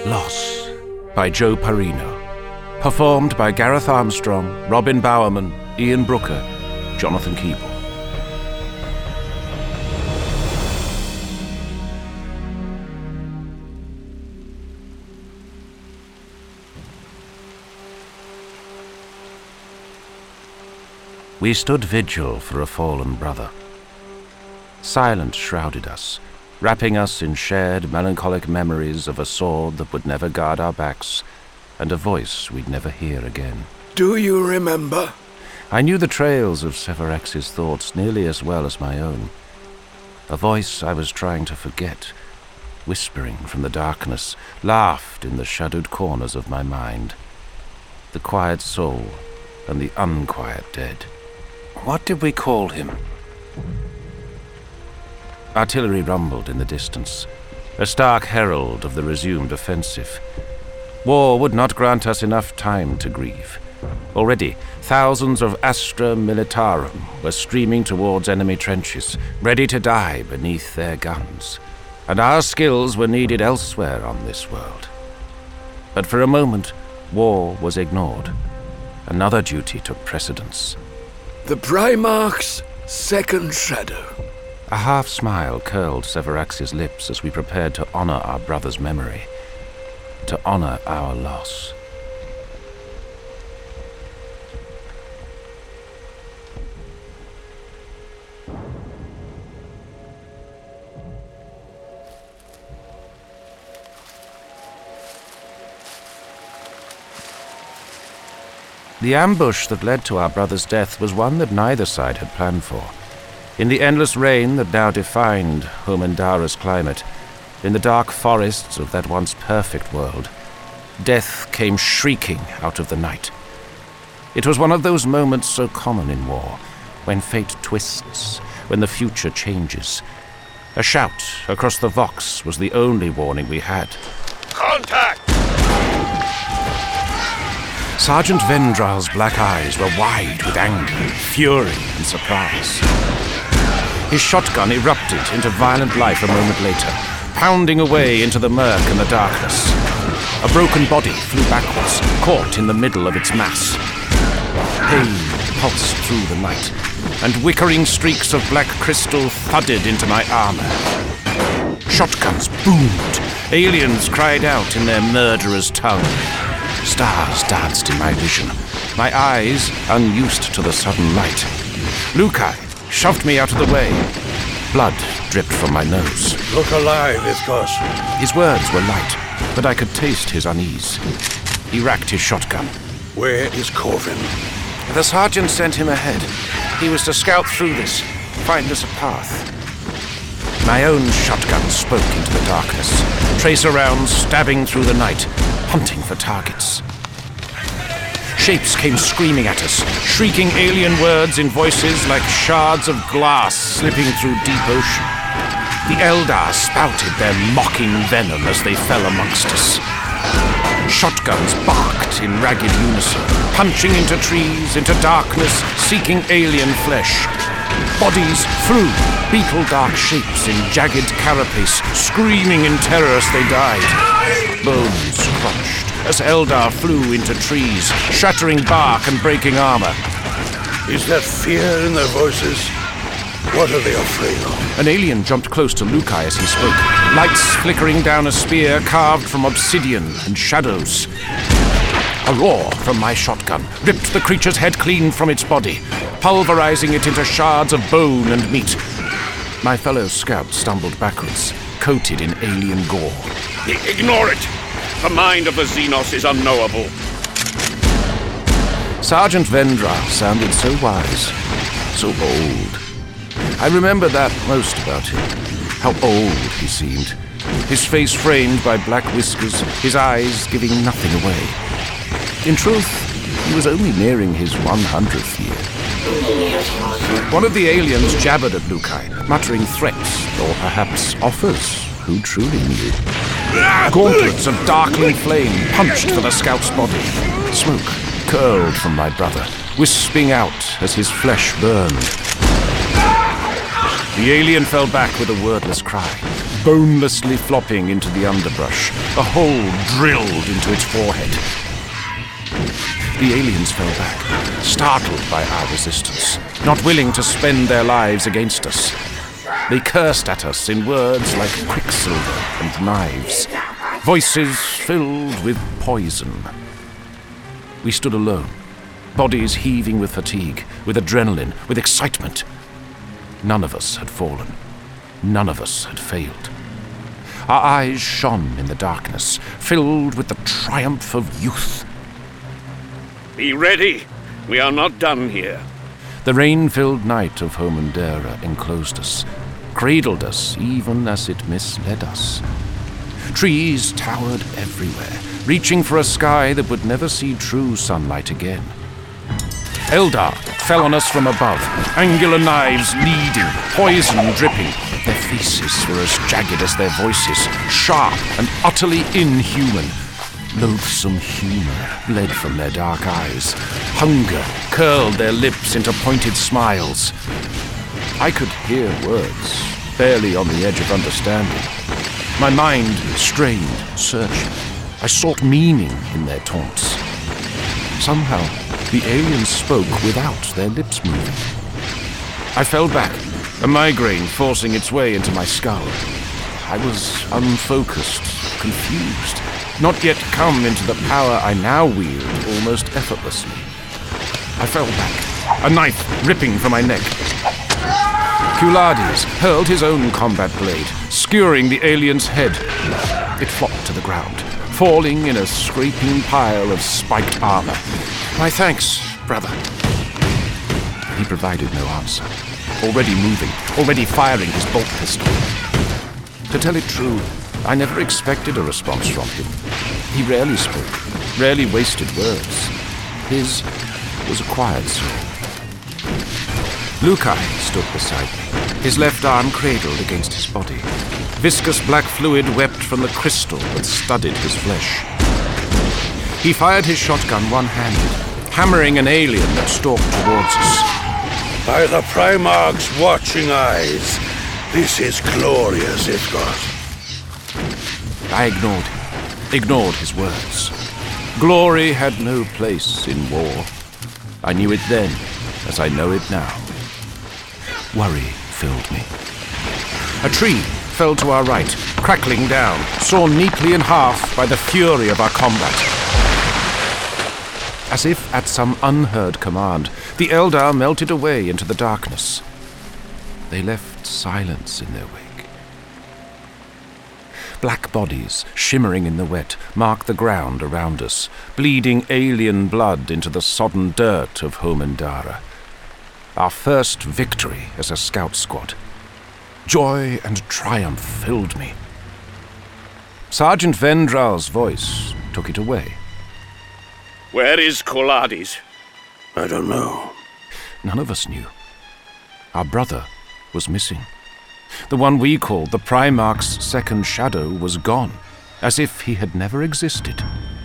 Loss by Joe Parino. Performed by Gareth Armstrong, Robin Bowerman, Ian Brooker, Jonathan Keeble. We stood vigil for a fallen brother. Silence shrouded us, wrapping us in shared melancholic memories of a sword that would never guard our backs, and a voice we'd never hear again. Do you remember? I knew the trails of Severax's thoughts nearly as well as my own. A voice I was trying to forget, whispering from the darkness, laughed in the shadowed corners of my mind. The quiet soul and the unquiet dead. What did we call him? Artillery rumbled in the distance, a stark herald of the resumed offensive. War would not grant us enough time to grieve. Already, thousands of Astra Militarum were streaming towards enemy trenches, ready to die beneath their guns. And our skills were needed elsewhere on this world. But for a moment, war was ignored. Another duty took precedence. The Primarch's second shadow. A half-smile curled Severax's lips as we prepared to honor our brother's memory, to honor our loss. The ambush that led to our brother's death was one that neither side had planned for. In the endless rain that now defined Homendara's climate, in the dark forests of that once perfect world, death came shrieking out of the night. It was one of those moments so common in war, when fate twists, when the future changes. A shout across the Vox was the only warning we had. Contact! Sergeant Vendral's black eyes were wide with anger, fury, and surprise. His shotgun erupted into violent life a moment later, pounding away into the murk and the darkness. A broken body flew backwards, caught in the middle of its mass. Pain pulsed through the night, and wickering streaks of black crystal thudded into my armor. Shotguns boomed. Aliens cried out in their murderer's tongue. Stars danced in my vision, my eyes unused to the sudden light. Lukai shoved me out of the way. Blood dripped from my nose. Look alive, Ithkos. His words were light, but I could taste his unease. He racked his shotgun. Where is Corvin? The sergeant sent him ahead. He was to scout through this, find us a path. My own shotgun spoke into the darkness, tracer rounds stabbing through the night, hunting for targets. Shapes came screaming at us, shrieking alien words in voices like shards of glass slipping through deep ocean. The Eldar spouted their mocking venom as they fell amongst us. Shotguns barked in ragged unison, punching into trees, into darkness, seeking alien flesh. Bodies flew, beetle-dark shapes in jagged carapace, screaming in terror as they died. Bones crunched as Eldar flew into trees, shattering bark and breaking armor. Is there fear in their voices? What are they afraid of? An alien jumped close to Lukai as he spoke, lights flickering down a spear carved from obsidian and shadows. A roar from my shotgun ripped the creature's head clean from its body, pulverizing it into shards of bone and meat. My fellow scout stumbled backwards, coated in alien gore. Ignore it! The mind of the Xenos is unknowable. Sergeant Vendral sounded so wise, so old. I remember that most about him, how old he seemed. His face framed by black whiskers, his eyes giving nothing away. In truth, he was only nearing his 100th year. One of the aliens jabbered at Lukai, muttering threats, or perhaps offers. Who truly knew? Gauntlets of darkling flame punched for the scout's body. Smoke curled from my brother, wisping out as his flesh burned. The alien fell back with a wordless cry. bonelessly flopping into the underbrush, a hole drilled into its forehead. The aliens fell back, startled by our resistance, not willing to spend their lives against us. They cursed at us in words like quicksilver and knives, voices filled with poison. We stood alone, bodies heaving with fatigue, with adrenaline, with excitement. None of us had fallen. None of us had failed. Our eyes shone in the darkness, filled with the triumph of youth. Be ready. We are not done here. The rain-filled night of Homundera enclosed us, cradled us even as it misled us. Trees towered everywhere, reaching for a sky that would never see true sunlight again. Eldar fell on us from above, angular knives leading, poison dripping. Their faces were as jagged as their voices, sharp and utterly inhuman. Loathsome humor bled from their dark eyes. Hunger curled their lips into pointed smiles. I could hear words, barely on the edge of understanding. My mind strained, searching. I sought meaning in their taunts. Somehow, the aliens spoke without their lips moving. I fell back, a migraine forcing its way into my skull. I was unfocused, confused, not yet come into the power I now wield almost effortlessly. I fell back, a knife ripping from my neck. Culades hurled his own combat blade, skewering the alien's head. It flopped to the ground, falling in a scraping pile of spiked armor. My thanks, brother. He provided no answer. Already moving, already firing his bolt pistol. To tell it true, I never expected a response from him. He rarely spoke, rarely wasted words. His was a quiet soul. Lukai stood beside me, his left arm cradled against his body. Viscous black fluid wept from the crystal that studded his flesh. He fired his shotgun one-handed, hammering an alien that stalked towards us. By the Primarch's watching eyes, this is glorious, Ithgoth. I ignored his words. Glory had no place in war. I knew it then, as I know it now. Worry filled me. A tree fell to our right, crackling down, sawn neatly in half by the fury of our combat. As if at some unheard command, the Eldar melted away into the darkness. They left silence in their wake. Black bodies, shimmering in the wet, marked the ground around us, bleeding alien blood into the sodden dirt of Homundera. Our first victory as a scout squad. Joy and triumph filled me. Sergeant Vendral's voice took it away. Where is Culades? I don't know. None of us knew. Our brother was missing. The one we called the Primarch's second shadow was gone, as if he had never existed.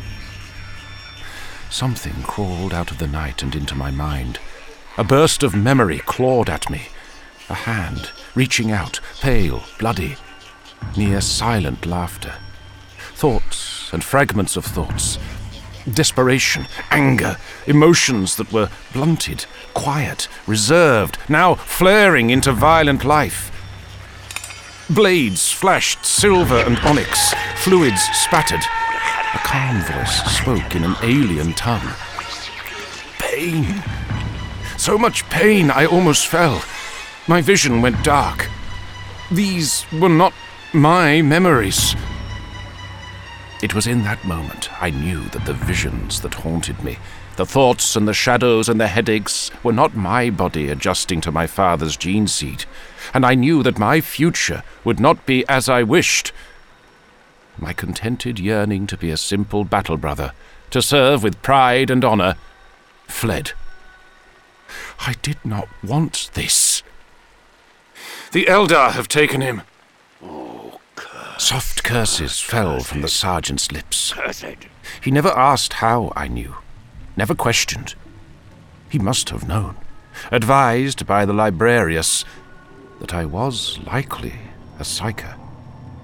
Something crawled out of the night and into my mind. A burst of memory clawed at me. A hand, reaching out, pale, bloody. Near silent laughter. Thoughts and fragments of thoughts. Desperation, anger, emotions that were blunted, quiet, reserved, now flaring into violent life. Blades flashed silver and onyx, fluids spattered. A calm voice spoke in an alien tongue. Pain. So much pain I almost fell. My vision went dark. These were not my memories. It was in that moment I knew that the visions that haunted me, the thoughts and the shadows and the headaches, were not my body adjusting to my father's gene seed, and I knew that my future would not be as I wished. My contented yearning to be a simple battle brother, to serve with pride and honor, fled. I did not want this. The Eldar have taken him. Oh, curse. Soft curses fell from the sergeant's lips. Cursed. He never asked how I knew, never questioned. He must have known, advised by the librarius, that I was likely a psyker.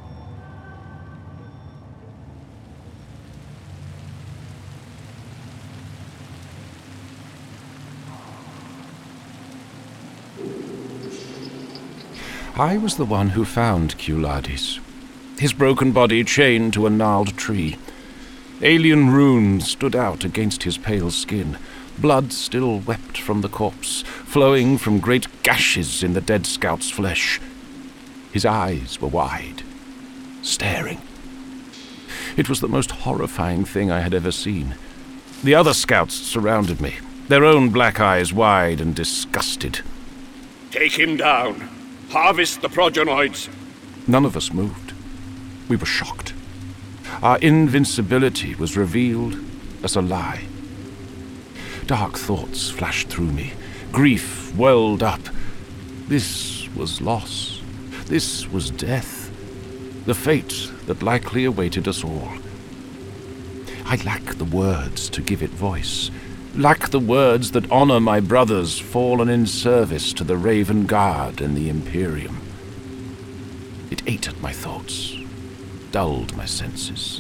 I was the one who found Culades, his broken body chained to a gnarled tree. Alien runes stood out against his pale skin. Blood still wept from the corpse, flowing from great gashes in the dead scout's flesh. His eyes were wide, staring. It was the most horrifying thing I had ever seen. The other scouts surrounded me, their own black eyes wide and disgusted. Take him down. Harvest the progenoids. None of us moved. We were shocked. Our invincibility was revealed as a lie. Dark thoughts flashed through me. Grief welled up. This was loss. This was death. The fate that likely awaited us all. I lack the words to give it voice. Lack the words that honor my brothers fallen in service to the Raven Guard and the Imperium. It ate at my thoughts, dulled my senses.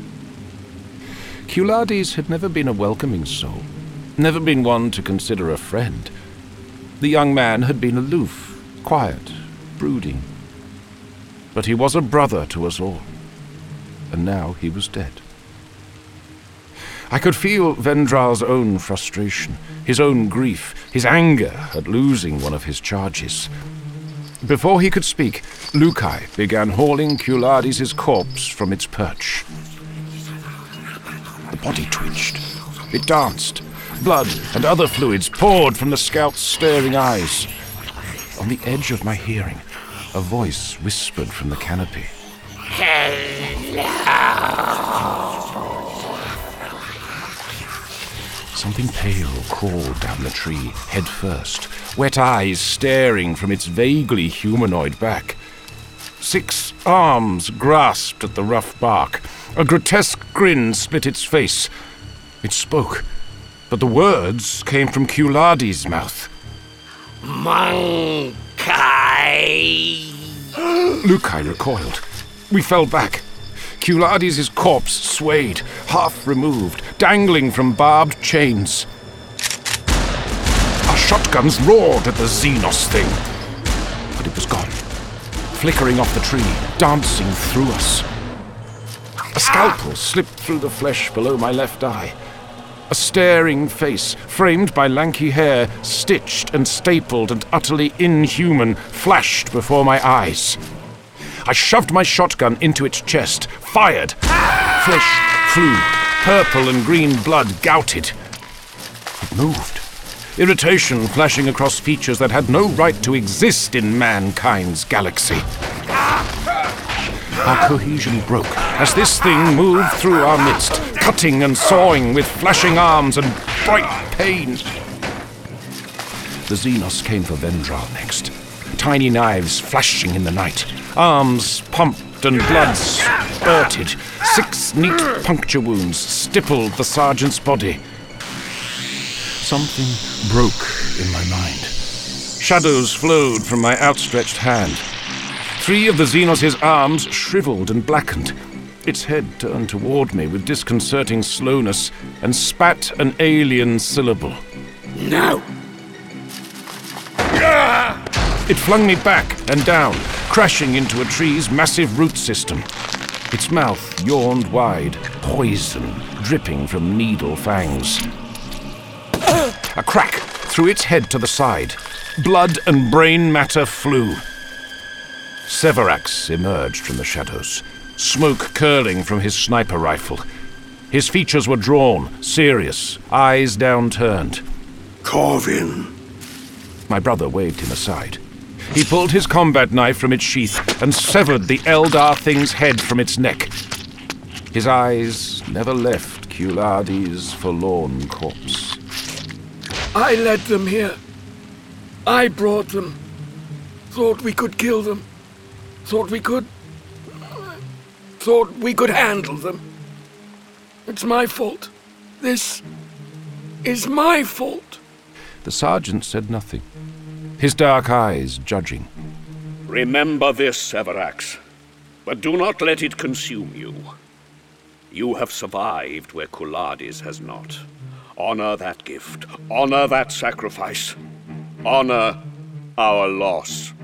Culades had never been a welcoming soul, never been one to consider a friend. The young man had been aloof, quiet, brooding. But he was a brother to us all, and now he was dead. I could feel Vendral's own frustration, his own grief, his anger at losing one of his charges. Before he could speak, Lukai began hauling Culades' corpse from its perch. The body twitched. It danced. Blood and other fluids poured from the scout's staring eyes. On the edge of my hearing, a voice whispered from the canopy. Something pale crawled down the tree, head first, wet eyes staring from its vaguely humanoid back. 6 arms grasped at the rough bark. A grotesque grin split its face. It spoke, but the words came from Culades' mouth. Monkai! Lukai recoiled. We fell back. Culades' corpse swayed, half removed, dangling from barbed chains. Our shotguns roared at the Xenos thing. But it was gone, flickering off the tree, dancing through us. A scalpel slipped through the flesh below my left eye. A staring face, framed by lanky hair, stitched and stapled and utterly inhuman, flashed before my eyes. I shoved my shotgun into its chest, fired. Flesh flew, purple and green blood gouted. It moved, irritation flashing across features that had no right to exist in mankind's galaxy. Our cohesion broke as this thing moved through our midst, cutting and sawing with flashing arms and bright pain. The Xenos came for Vendral next, tiny knives flashing in the night. Arms pumped and blood spurted. 6 neat puncture wounds stippled the sergeant's body. Something broke in my mind. Shadows flowed from my outstretched hand. 3 of the Xenos' arms shriveled and blackened. Its head turned toward me with disconcerting slowness and spat an alien syllable. No! It flung me back and down, crashing into a tree's massive root system. Its mouth yawned wide, poison dripping from needle fangs. A crack threw its head to the side. Blood and brain matter flew. Severax emerged from the shadows, smoke curling from his sniper rifle. His features were drawn, serious, eyes downturned. Corvin. My brother waved him aside. He pulled his combat knife from its sheath and severed the Eldar thing's head from its neck. His eyes never left Culades' forlorn corpse. I led them here. I brought them. Thought we could kill them. Thought we could handle them. It's my fault. This is my fault. The sergeant said nothing, his dark eyes judging. Remember this, Severax, but do not let it consume you. You have survived where Culades has not. Honor that gift. Honor that sacrifice. Honor our loss.